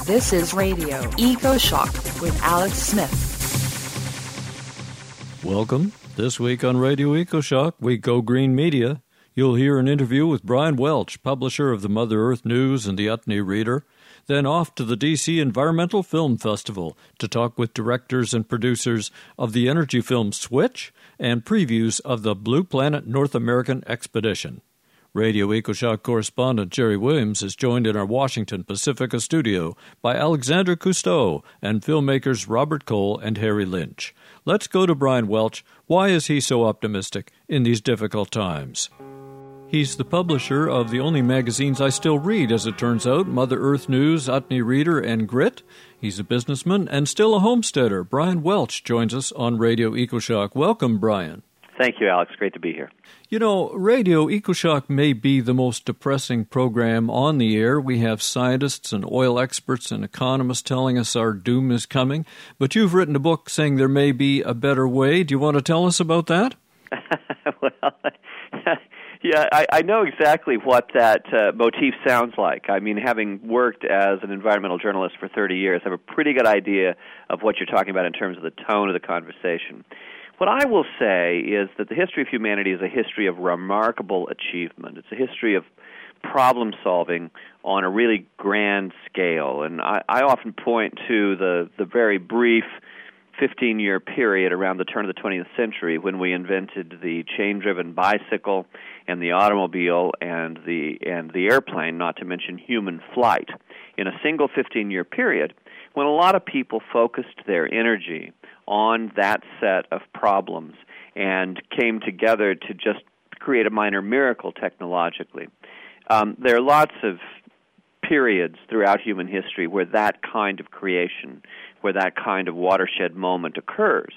This is Radio Eco Shock with Alex Smith. Welcome. This week on Radio Eco Shock, we go green media. You'll hear an interview with Brian Welch, publisher of the Mother Earth News and the Utne Reader. Then off to the D.C. Environmental Film Festival to talk with directors and producers of the energy film Switch and previews of the Blue Planet North American Expedition. Radio EcoShock correspondent Jerry Williams is joined in our Washington Pacifica studio by Alexander Cousteau and filmmakers Robert Cole and Harry Lynch. Let's go to Brian Welch. Why is he so optimistic in these difficult times? He's the publisher of the only magazines I still read, as it turns out, Mother Earth News, Utne Reader, and Grit. He's a businessman and still a homesteader. Brian Welch joins us on Radio EcoShock. Welcome, Brian. Thank you, Alex. Great to be here. You know, Radio EcoShock may be the most depressing program on the air. We have scientists and oil experts and economists telling us our doom is coming. But you've written a book saying there may be a better way. Do you want to tell us about that? Yeah, I know exactly what that motif sounds like. I mean, having worked as an environmental journalist for 30 years, I have a pretty good idea of what you're talking about in terms of the tone of the conversation. What I will say is that the history of humanity is a history of remarkable achievement. It's a history of problem-solving on a really grand scale. And I often point to the very brief 15-year period around the turn of the 20th century when we invented the chain-driven bicycle and the automobile and the airplane, not to mention human flight. In a single 15-year period, when a lot of people focused their energy on that set of problems and came together to just create a minor miracle technologically. There are lots of periods throughout human history where that kind of creation, where that kind of watershed moment occurs.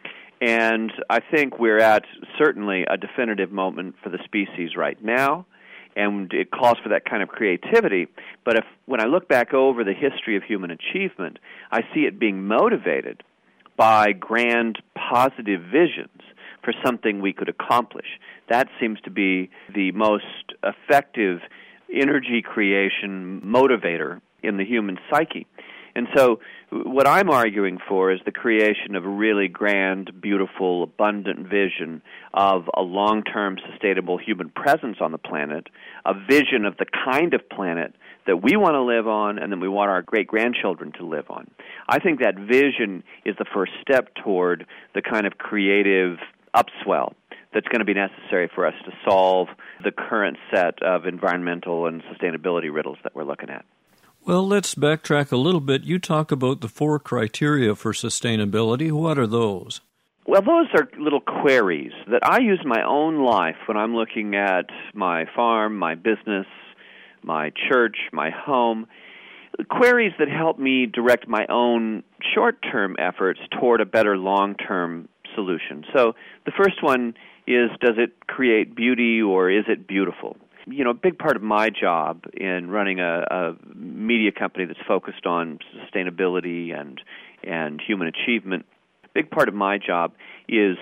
And I think we're at certainly a definitive moment for the species right now, and it calls for that kind of creativity. But when I look back over the history of human achievement, I see it being motivated by grand positive visions for something we could accomplish. That seems to be the most effective energy creation motivator in the human psyche. And so what I'm arguing for is the creation of a really grand, beautiful, abundant vision of a long-term sustainable human presence on the planet, a vision of the kind of planet that we want to live on and that we want our great-grandchildren to live on. I think that vision is the first step toward the kind of creative upswell that's going to be necessary for us to solve the current set of environmental and sustainability riddles that we're looking at. Well, let's backtrack a little bit. You talk about the 4 criteria for sustainability. What are those? Well, those are little queries that I use in my own life when I'm looking at my farm, my business, my church, my home, queries that help me direct my own short-term efforts toward a better long-term solution. So the first one is, does it create beauty or is it beautiful? You know, a big part of my job in running a media company that's focused on sustainability and human achievement, a big part of my job is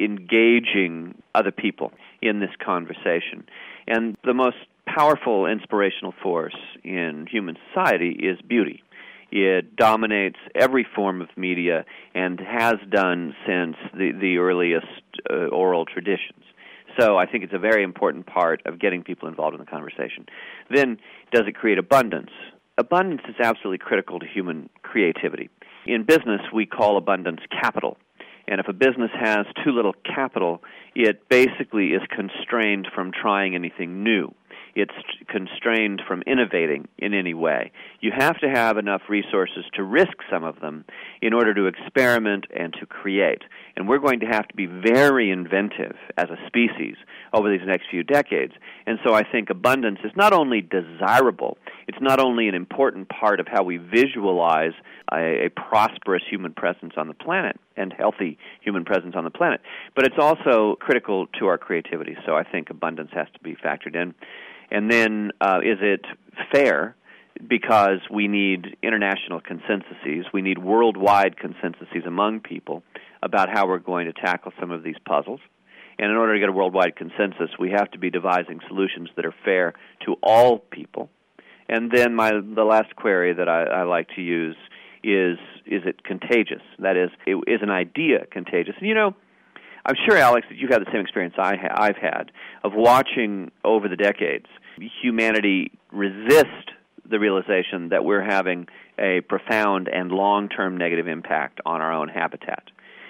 engaging other people in this conversation. And the most powerful inspirational force in human society is beauty. It dominates every form of media and has done since the earliest oral traditions. So I think it's a very important part of getting people involved in the conversation. Then, does it create abundance? Abundance is absolutely critical to human creativity. In business, we call abundance capital. And if a business has too little capital, it basically is constrained from trying anything new. It's constrained from innovating in any way. You have to have enough resources to risk some of them in order to experiment and to create. And we're going to have to be very inventive as a species over these next few decades. And so I think abundance is not only desirable, it's not only an important part of how we visualize a prosperous human presence on the planet and healthy human presence on the planet, but it's also critical to our creativity. So I think abundance has to be factored in. And then is it fair? Because we need international consensuses. We need worldwide consensuses among people about how we're going to tackle some of these puzzles. And in order to get a worldwide consensus, we have to be devising solutions that are fair to all people And then the last query that I like to use is it contagious? That is an idea contagious? And I'm sure, Alex, that you've had the same experience I've had of watching over the decades humanity resist the realization that we're having a profound and long-term negative impact on our own habitat.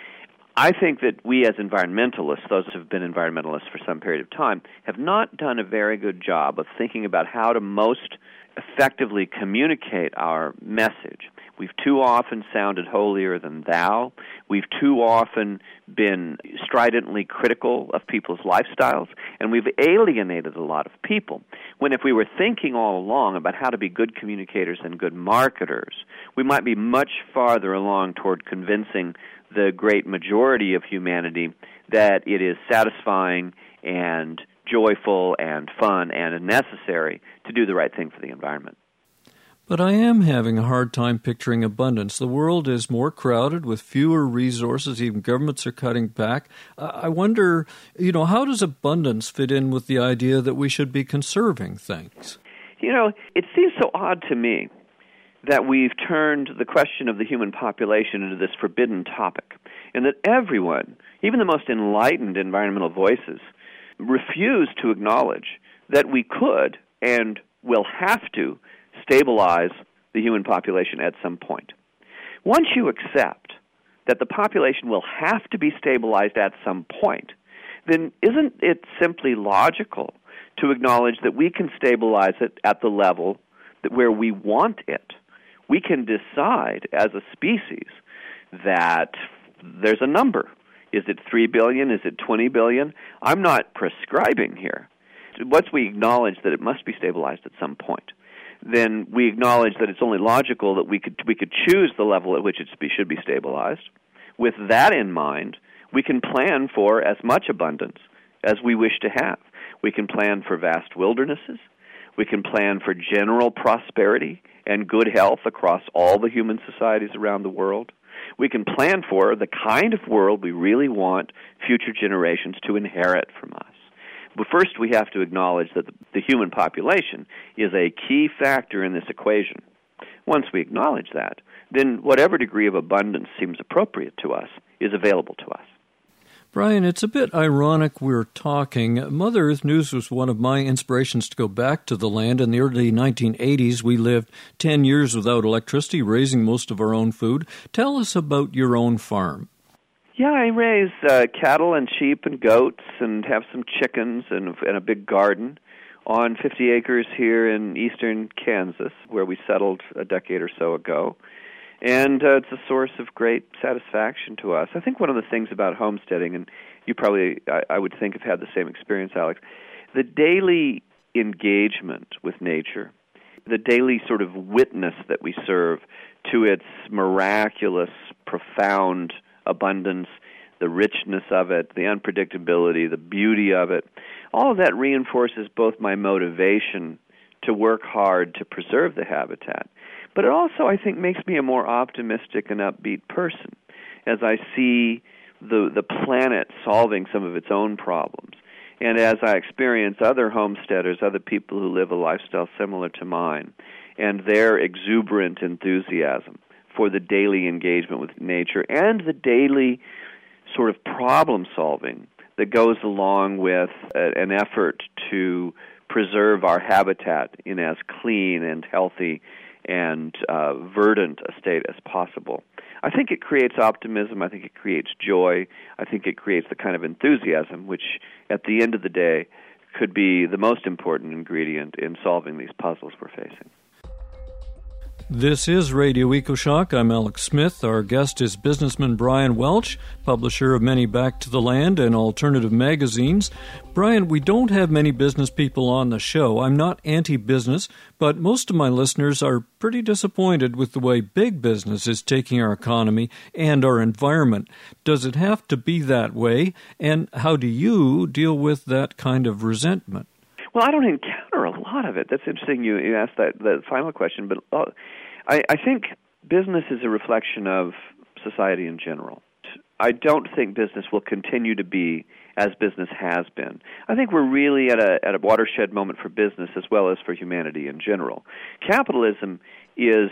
I think that we as environmentalists, those who have been environmentalists for some period of time, have not done a very good job of thinking about how to most effectively communicate our message. We've too often sounded holier than thou. We've too often been stridently critical of people's lifestyles, and we've alienated a lot of people. When if we were thinking all along about how to be good communicators and good marketers, we might be much farther along toward convincing the great majority of humanity that it is satisfying and joyful and fun and necessary to do the right thing for the environment. But I am having a hard time picturing abundance. The world is more crowded with fewer resources. Even governments are cutting back. I wonder, how does abundance fit in with the idea that we should be conserving things? It seems so odd to me that we've turned the question of the human population into this forbidden topic, and that everyone, even the most enlightened environmental voices, refuse to acknowledge that we could and will have to stabilize the human population at some point. Once you accept that the population will have to be stabilized at some point, then isn't it simply logical to acknowledge that we can stabilize it at the level where we want it? We can decide as a species that there's a number. Is it 3 billion? Is it 20 billion? I'm not prescribing here. Once we acknowledge that it must be stabilized at some point, then we acknowledge that it's only logical that we could choose the level at which it should be stabilized. With that in mind, we can plan for as much abundance as we wish to have. We can plan for vast wildernesses. We can plan for general prosperity and good health across all the human societies around the world. We can plan for the kind of world we really want future generations to inherit from us. But first, we have to acknowledge that the human population is a key factor in this equation. Once we acknowledge that, then whatever degree of abundance seems appropriate to us is available to us. Brian, it's a bit ironic we're talking. Mother Earth News was one of my inspirations to go back to the land. In the early 1980s, we lived 10 years without electricity, raising most of our own food. Tell us about your own farm. Yeah, I raise cattle and sheep and goats and have some chickens and a big garden on 50 acres here in eastern Kansas, where we settled a decade or so ago. And it's a source of great satisfaction to us. I think one of the things about homesteading, and you probably, I would think, have had the same experience, Alex, the daily engagement with nature, the daily sort of witness that we serve to its miraculous, profound abundance, the richness of it, the unpredictability, the beauty of it, all of that reinforces both my motivation to work hard to preserve the habitat. But it also, I think, makes me a more optimistic and upbeat person as I see the planet solving some of its own problems. And as I experience other homesteaders, other people who live a lifestyle similar to mine, and their exuberant enthusiasm for the daily engagement with nature and the daily sort of problem-solving that goes along with an effort to preserve our habitat in as clean and healthy and verdant a state as possible. I think it creates optimism. I think it creates joy. I think it creates the kind of enthusiasm which, at the end of the day, could be the most important ingredient in solving these puzzles we're facing. This is Radio EcoShock. I'm Alex Smith. Our guest is businessman Brian Welch, publisher of many Back to the Land and alternative magazines. Brian, we don't have many business people on the show. I'm not anti-business, but most of my listeners are pretty disappointed with the way big business is taking our economy and our environment. Does it have to be that way? And how do you deal with that kind of resentment? Well, I don't encounter a lot of it. That's interesting you asked that final question, but I think business is a reflection of society in general. I don't think business will continue to be as business has been. I think we're really at a watershed moment for business as well as for humanity in general. Capitalism is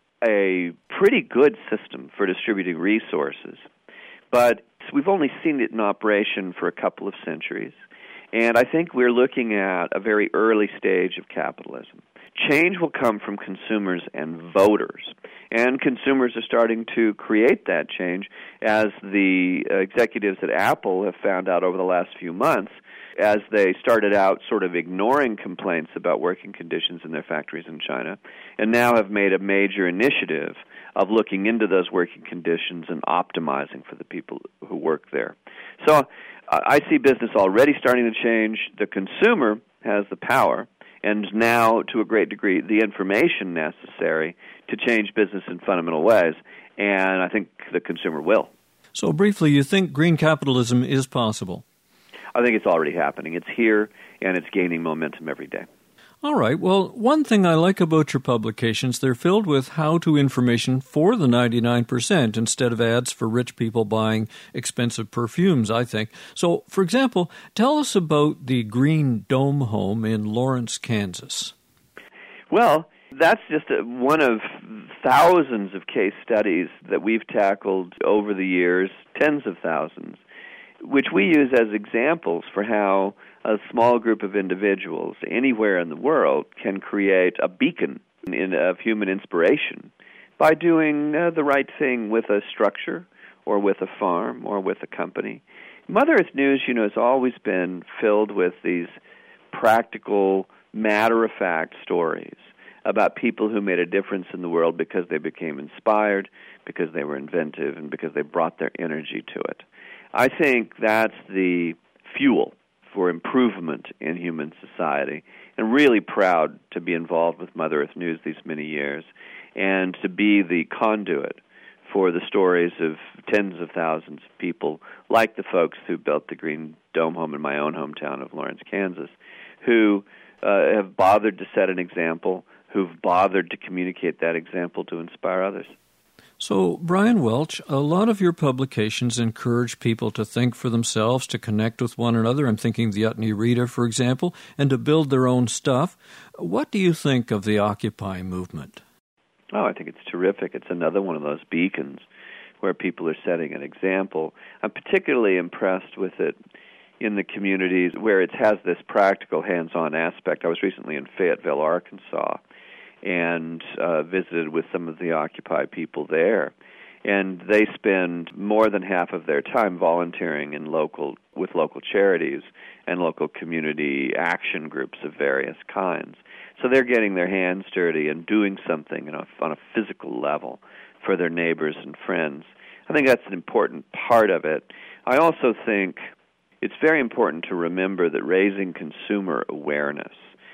a pretty good system for distributing resources, but we've only seen it in operation for a couple of centuries, and I think we're looking at a very early stage of capitalism. Change will come from consumers and voters, and consumers are starting to create that change, as the executives at Apple have found out over the last few months, as they started out sort of ignoring complaints about working conditions in their factories in China, and now have made a major initiative of looking into those working conditions and optimizing for the people who work there. So I see business already starting to change. The consumer has the power, and now, to a great degree, the information necessary to change business in fundamental ways, and I think the consumer will. So briefly, you think green capitalism is possible? I think it's already happening. It's here, and it's gaining momentum every day. All right. Well, one thing I like about your publications, they're filled with how-to information for the 99% instead of ads for rich people buying expensive perfumes, I think. So, for example, tell us about the Green Dome Home in Lawrence, Kansas. Well, that's just one of thousands of case studies that we've tackled over the years, tens of thousands, which we use as examples for how a small group of individuals anywhere in the world can create a beacon of human inspiration by doing the right thing with a structure or with a farm or with a company. Mother Earth News, has always been filled with these practical, matter-of-fact stories about people who made a difference in the world because they became inspired, because they were inventive, and because they brought their energy to it. I think that's the fuel for improvement in human society, and really proud to be involved with Mother Earth News these many years and to be the conduit for the stories of tens of thousands of people like the folks who built the Green Dome Home in my own hometown of Lawrence, Kansas, who have bothered to set an example, who've bothered to communicate that example to inspire others. So, Brian Welch, a lot of your publications encourage people to think for themselves, to connect with one another. I'm thinking the Utne Reader, for example, and to build their own stuff. What do you think of the Occupy movement? Oh, I think it's terrific. It's another one of those beacons where people are setting an example. I'm particularly impressed with it in the communities where it has this practical, hands-on aspect. I was recently in Fayetteville, Arkansas, and visited with some of the Occupy people there. And they spend more than half of their time volunteering with local charities and local community action groups of various kinds. So they're getting their hands dirty and doing something on a physical level for their neighbors and friends. I think that's an important part of it. I also think it's very important to remember that raising consumer awareness,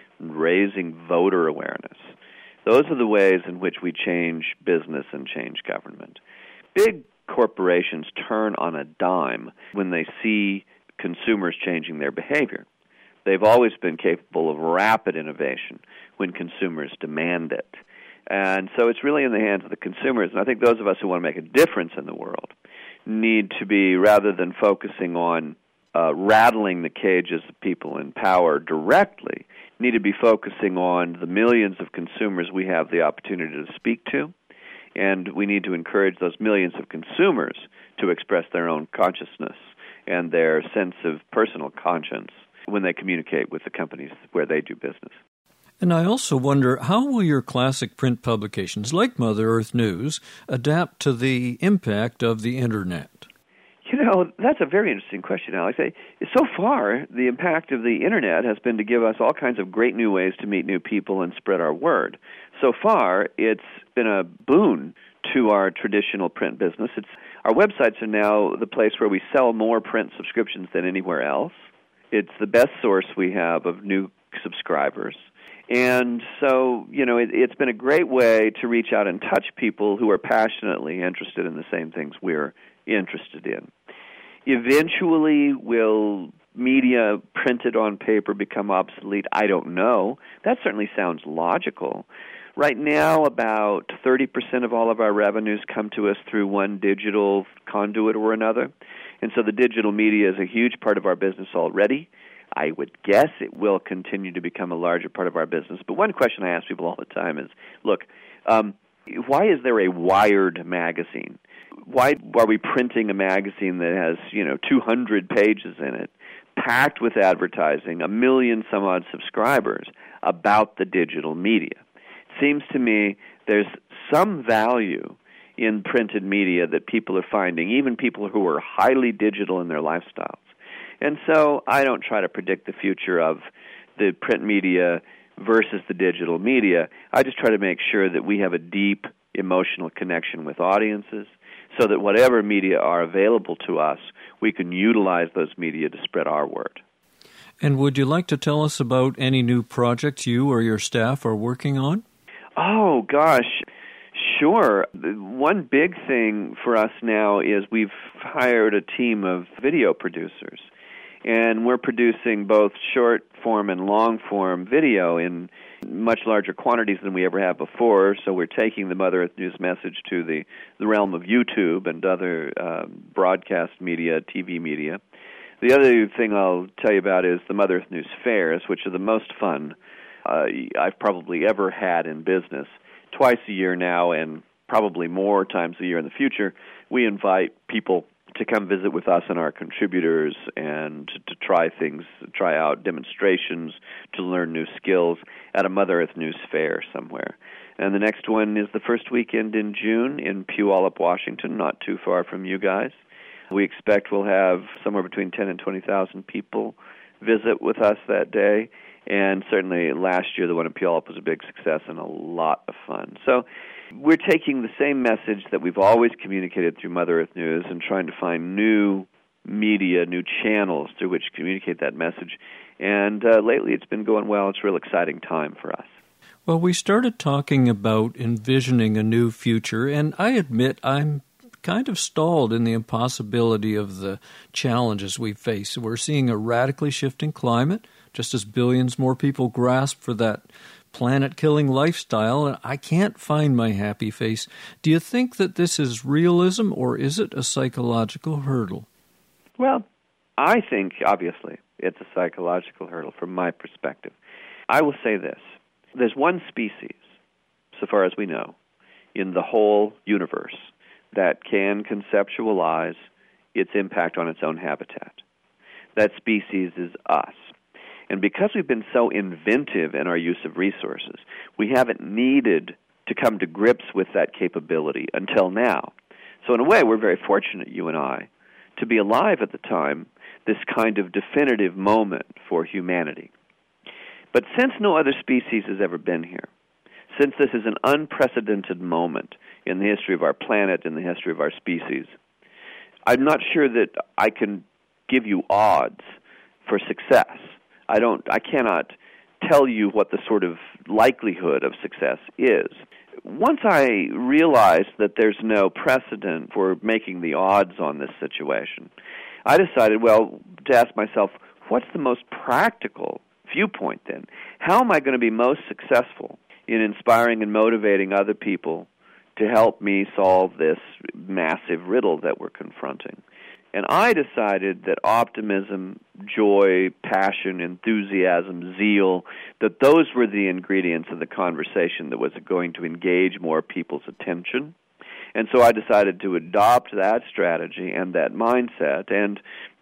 raising voter awareness, those are the ways in which we change business and change government. Big corporations turn on a dime when they see consumers changing their behavior. They've always been capable of rapid innovation when consumers demand it. And so it's really in the hands of the consumers. And I think those of us who want to make a difference in the world need to be, rather than focusing on rattling the cages of people in power directly, need to be focusing on the millions of consumers we have the opportunity to speak to, and we need to encourage those millions of consumers to express their own consciousness and their sense of personal conscience when they communicate with the companies where they do business. And I also wonder, how will your classic print publications, like Mother Earth News, adapt to the impact of the Internet? That's a very interesting question, Alex. So far, the impact of the Internet has been to give us all kinds of great new ways to meet new people and spread our word. So far, it's been a boon to our traditional print business. Our websites are now the place where we sell more print subscriptions than anywhere else. It's the best source we have of new subscribers. And so, it's been a great way to reach out and touch people who are passionately interested in the same things we're interested in. Eventually, will media printed on paper become obsolete? I don't know. That certainly sounds logical. Right now, about 30% of all of our revenues come to us through one digital conduit or another. And so the digital media is a huge part of our business already. I would guess it will continue to become a larger part of our business. But one question I ask people all the time is, look, why is there a Wired magazine? Why are we printing a magazine that has, 200 pages in it, packed with advertising, 1 million some odd subscribers about the digital media? It seems to me there's some value in printed media that people are finding, even people who are highly digital in their lifestyles. And so I don't try to predict the future of the print media versus the digital media. I just try to make sure that we have a deep emotional connection with audiences so that whatever media are available to us, we can utilize those media to spread our word. And would you like to tell us about any new projects you or your staff are working on? Oh, gosh. Sure. One big thing for us now is we've hired a team of video producers, and we're producing both short-form and long-form video in much larger quantities than we ever have before. So we're taking the Mother Earth News message to the realm of YouTube and other broadcast media, TV media. The other thing I'll tell you about is the Mother Earth News fairs, which are the most fun I've probably ever had in business. Twice a year now, and probably more times a year in the future, we invite people to come visit with us and our contributors and to try things, try out demonstrations, to learn new skills at a Mother Earth News fair somewhere. And the next one is the first weekend in June in Puyallup, Washington, not too far from you guys. We expect we'll have somewhere between 10 and 20,000 people visit with us that day. And certainly last year, the one in Puyallup was a big success and a lot of fun. So we're taking the same message that we've always communicated through Mother Earth News and trying to find new media, new channels through which to communicate that message. And lately it's been going well. It's a real exciting time for us. Well, we started talking about envisioning a new future, and I admit I'm kind of stalled in the impossibility of the challenges we face. We're seeing a radically shifting climate, just as billions more people grasp for that planet-killing lifestyle, and I can't find my happy face. Do you think that this is realism, or is it a psychological hurdle? Well, I think, obviously, it's a psychological hurdle from my perspective. I will say this. There's one species, so far as we know, in the whole universe that can conceptualize its impact on its own habitat. That species is us. And because we've been so inventive in our use of resources, we haven't needed to come to grips with that capability until now. So in a way, we're very fortunate, you and I, to be alive at the time, this kind of definitive moment for humanity. But since no other species has ever been here, since this is an unprecedented moment in the history of our planet, in the history of our species, I'm not sure that I can give you odds for success. I cannot tell you what the sort of likelihood of success is. Once I realized that there's no precedent for making the odds on this situation, I decided, to ask myself, what's the most practical viewpoint then? How am I going to be most successful in inspiring and motivating other people to help me solve this massive riddle that we're confronting? And I decided that optimism, joy, passion, enthusiasm, zeal, that those were the ingredients of the conversation that was going to engage more people's attention. And so I decided to adopt that strategy and that mindset. And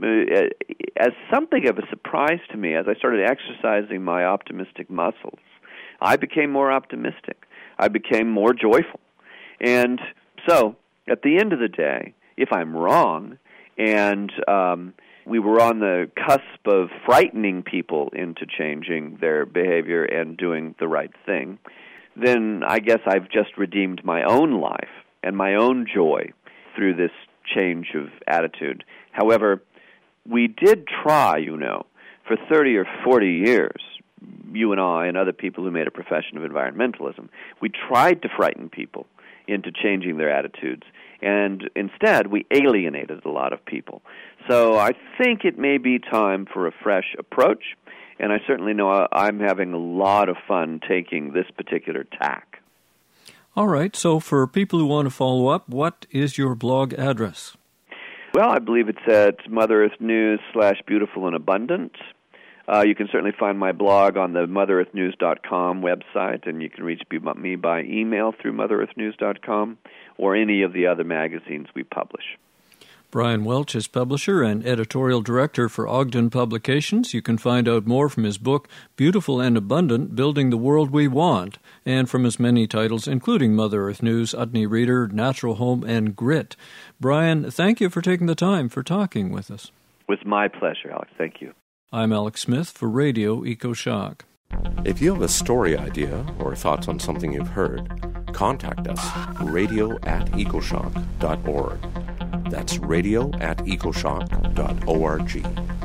as something of a surprise to me, as I started exercising my optimistic muscles, I became more optimistic. I became more joyful. And so, at the end of the day, if I'm wrong, and we were on the cusp of frightening people into changing their behavior and doing the right thing, then I guess I've just redeemed my own life and my own joy through this change of attitude. However, we did try, for 30 or 40 years, you and I and other people who made a profession of environmentalism, we tried to frighten people into changing their attitudes. And instead, we alienated a lot of people. So I think it may be time for a fresh approach, and I certainly know I'm having a lot of fun taking this particular tack. All right, so for people who want to follow up, what is your blog address? Well, I believe it's at Mother Earth News /Beautiful and Abundant. You can certainly find my blog on the MotherEarthNews.com website, and you can reach me by email through MotherEarthNews.com or any of the other magazines we publish. Brian Welch is publisher and editorial director for Ogden Publications. You can find out more from his book, Beautiful and Abundant, Building the World We Want, and from his many titles, including Mother Earth News, Utne Reader, Natural Home, and Grit. Brian, thank you for taking the time for talking with us. It was my pleasure, Alex. Thank you. I'm Alex Smith for Radio EcoShock. If you have a story idea or thoughts on something you've heard, contact us, radio@ecoshock.org. That's radio@ecoshock.org.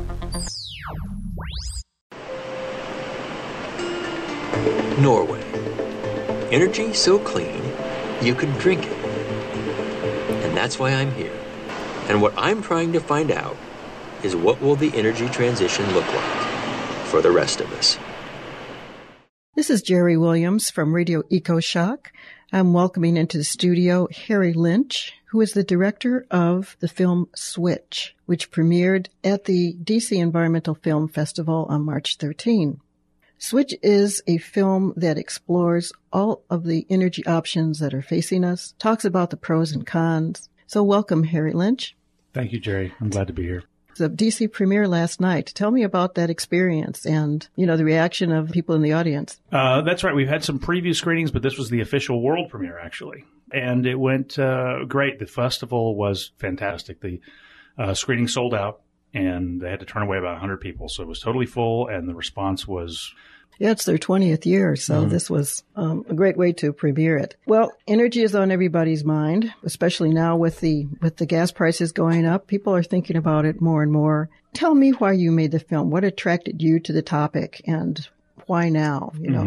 Norway. Energy so clean, you could drink it. And that's why I'm here. And what I'm trying to find out is what will the energy transition look like for the rest of us. This is Jerry Williams from Radio EcoShock. I'm welcoming into the studio Harry Lynch, who is the director of the film Switch, which premiered at the DC Environmental Film Festival on March 13. Switch is a film that explores all of the energy options that are facing us, talks about the pros and cons. So welcome, Harry Lynch. Thank you, Jerry. I'm glad to be here. The DC premiere last night. Tell me about that experience and, the reaction of people in the audience. That's right. We've had some preview screenings, but this was the official world premiere, actually. And it went great. The festival was fantastic. The screening sold out, and they had to turn away about 100 people. So it was totally full, and the response was... Yeah, it's their 20th year, so this was a great way to premiere it. Well, energy is on everybody's mind, especially now with the gas prices going up. People are thinking about it more and more. Tell me why you made the film. What attracted you to the topic, and why now?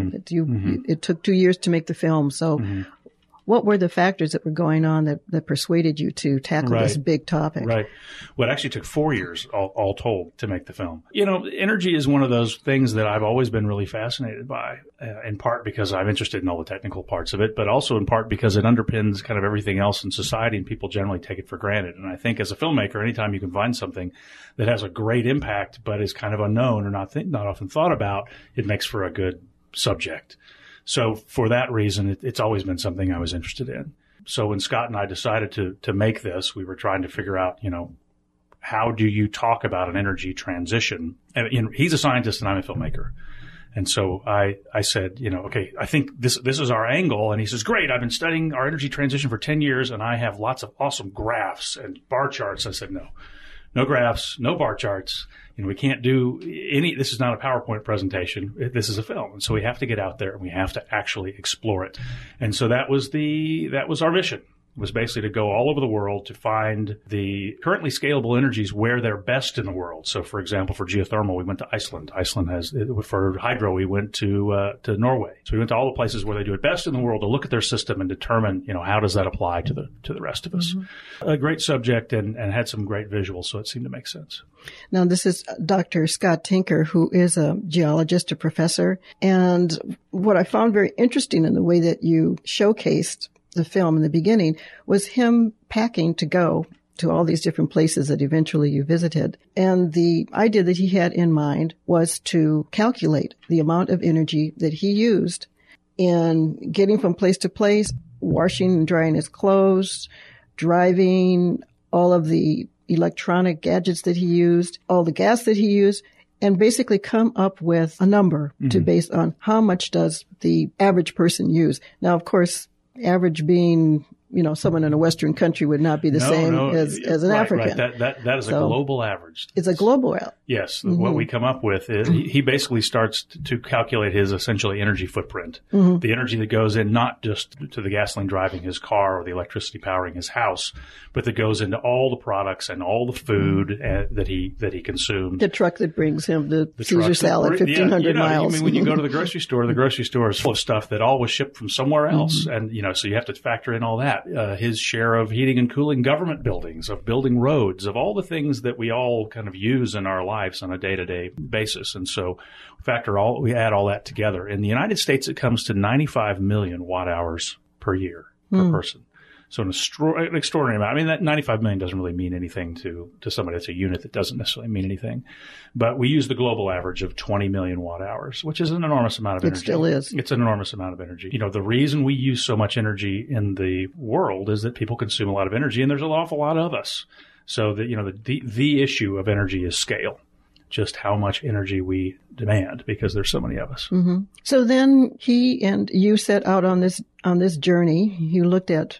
It took 2 years to make the film, so what were the factors that were going on that persuaded you to tackle this big topic? Right. Well, it actually took 4 years, all told, to make the film. Energy is one of those things that I've always been really fascinated by, in part because I'm interested in all the technical parts of it, but also in part because it underpins kind of everything else in society, and people generally take it for granted. And I think as a filmmaker, anytime you can find something that has a great impact but is kind of unknown or not often thought about, it makes for a good subject. So for that reason, it's always been something I was interested in. So when Scott and I decided to make this, we were trying to figure out, how do you talk about an energy transition? And, he's a scientist and I'm a filmmaker. And so I said, okay, I think this is our angle. And he says, great, I've been studying our energy transition for 10 years and I have lots of awesome graphs and bar charts. I said, no graphs, no bar charts. We can't do this is not a PowerPoint presentation. This is a film. And so we have to get out there and we have to actually explore it. And so that was our mission. Was basically to go all over the world to find the currently scalable energies where they're best in the world. So, for example, for geothermal, we went to Iceland. Iceland has, for hydro, we went to Norway. So we went to all the places where they do it best in the world to look at their system and determine, how does that apply to the rest of us. A great subject and had some great visuals, so it seemed to make sense. Now, this is Dr. Scott Tinker, who is a geologist, a professor. And what I found very interesting in the way that you showcased the film in the beginning was him packing to go to all these different places that eventually you visited. And the idea that he had in mind was to calculate the amount of energy that he used in getting from place to place, washing and drying his clothes, driving, all of the electronic gadgets that he used, all the gas that he used, and basically come up with a number to base on how much does the average person use. Now, of course, average being, someone in a Western country would not be the same as an African. Right. That is a global average. It's a global average. Yes. What we come up with is he basically starts to calculate his essentially energy footprint. The energy that goes in not just to the gasoline driving his car or the electricity powering his house, but that goes into all the products and all the food that he consumed. The truck that brings him the Caesar salad 1,500 miles. I mean, when you go to the grocery store is full of stuff that all was shipped from somewhere else. And, so you have to factor in all that. His share of heating and cooling government buildings, of building roads, of all the things that we all kind of use in our lives on a day-to-day basis. And so we add all that together. In the United States, it comes to 95 million watt hours per year per person. So an extraordinary amount. I mean, that $95 million doesn't really mean anything to somebody that's a unit that doesn't necessarily mean anything. But we use the global average of 20 million watt hours, which is an enormous amount of energy. It still is. It's an enormous amount of energy. You know, the reason we use so much energy in the world is that people consume a lot of energy, and there's an awful lot of us. So that, you know, the issue of energy is scale. Just how much energy we demand because there's so many of us. Mm-hmm. So then he and you set out on this journey. You looked at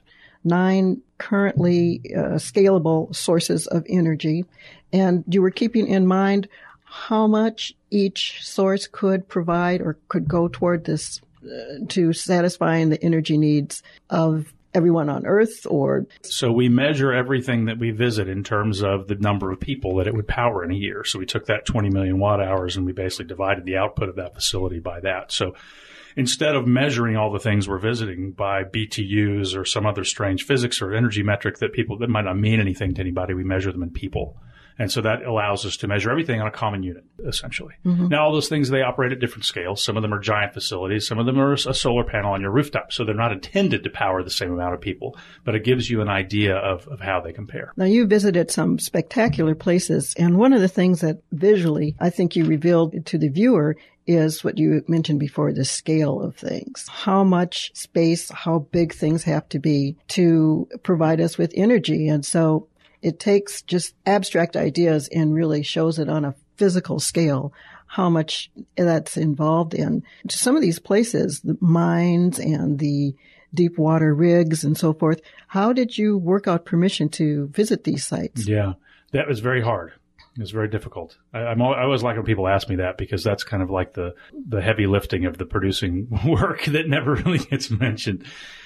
9 currently scalable sources of energy, and you were keeping in mind how much each source could provide or could go toward this to satisfying the energy needs of everyone on Earth. Or so we measure everything that we visit in terms of the number of people that it would power in a year. So we took that 20 million watt hours and we basically divided the output of that facility by that. So instead of measuring all the things we're visiting by BTUs or some other strange physics or energy metric that might not mean anything to anybody, we measure them in people. And so that allows us to measure everything on a common unit, essentially. Mm-hmm. Now, all those things, they operate at different scales. Some of them are giant facilities. Some of them are a solar panel on your rooftop. So they're not intended to power the same amount of people, but it gives you an idea of how they compare. Now, you visited some spectacular places. And one of the things that visually I think you revealed to the viewer is what you mentioned before, the scale of things. How much space, how big things have to be to provide us with energy. And so it takes just abstract ideas and really shows it on a physical scale how much that's involved in. Some of these places, the mines and the deep water rigs and so forth, how did you work out permission to visit these sites? Yeah, that was very hard. It was very difficult. I always like when people ask me that because that's kind of like the heavy lifting of the producing work that never really gets mentioned.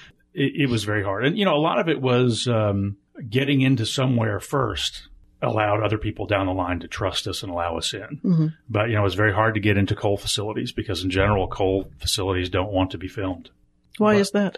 It was very hard. And, you know, a lot of it was getting into somewhere first allowed other people down the line to trust us and allow us in. Mm-hmm. But, you know, it was very hard to get into coal facilities because in general, coal facilities don't want to be filmed. Why is that?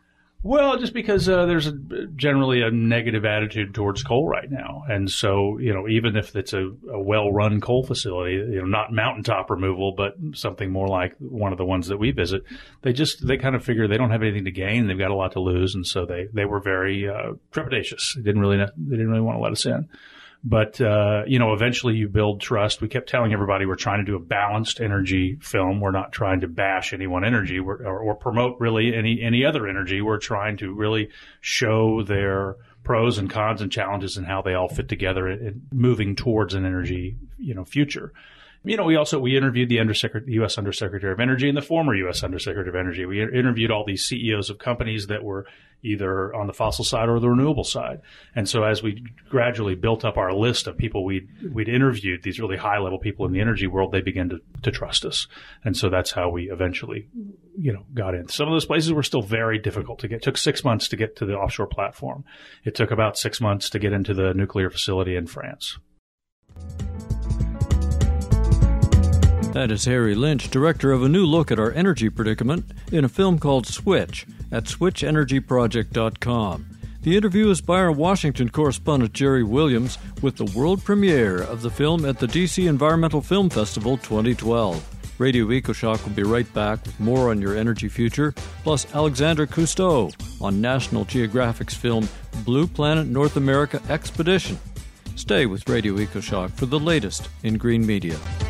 Well, just because there's generally a negative attitude towards coal right now. And so, you know, even if it's a well-run coal facility, you know, not mountaintop removal, but something more like one of the ones that we visit, they kind of figure they don't have anything to gain. They've got a lot to lose. And so they were very trepidatious. They didn't really want to let us in. But, you know, eventually you build trust. We kept telling everybody we're trying to do a balanced energy film. We're not trying to bash any one energy or promote really any other energy. We're trying to really show their pros and cons and challenges and how they all fit together in moving towards an energy, you know, future. You know, we interviewed the U.S. Undersecretary of Energy and the former U.S. Undersecretary of Energy. We interviewed all these CEOs of companies that were either on the fossil side or the renewable side. And so as we gradually built up our list of people we'd interviewed, these really high-level people in the energy world, they began to trust us. And so that's how we eventually, you know, got in. Some of those places were still very difficult to get. It took 6 months to get to the offshore platform. It took about 6 months to get into the nuclear facility in France. That is Harry Lynch, director of a new look at our energy predicament in a film called Switch at switchenergyproject.com. The interview is by our Washington correspondent Jerry Williams with the world premiere of the film at the DC Environmental Film Festival 2012. Radio EcoShock will be right back with more on your energy future, plus Alexander Cousteau on National Geographic's film Blue Planet North America Expedition. Stay with Radio EcoShock for the latest in green media.